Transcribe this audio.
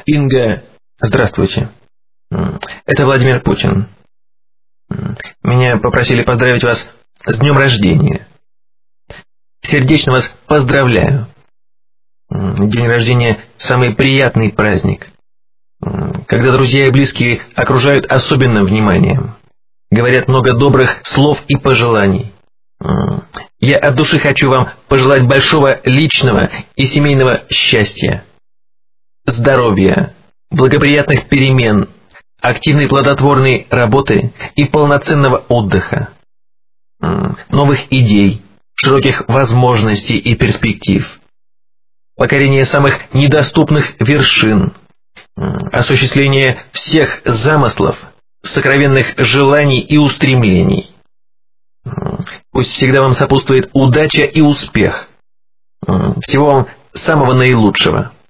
Инга, здравствуйте. Это Владимир Путин. Меня попросили поздравить вас с днем рождения. Сердечно вас поздравляю. День рождения – самый приятный праздник, когда друзья и близкие окружают особенным вниманием, говорят много добрых слов и пожеланий. Я от души хочу вам пожелать большого личного и семейного счастья, здоровья, благоприятных перемен, активной плодотворной работы и полноценного отдыха, новых идей, широких возможностей и перспектив, покорения самых недоступных вершин, осуществления всех замыслов, сокровенных желаний и устремлений. Пусть всегда вам сопутствует удача и успех. Всего вам самого наилучшего.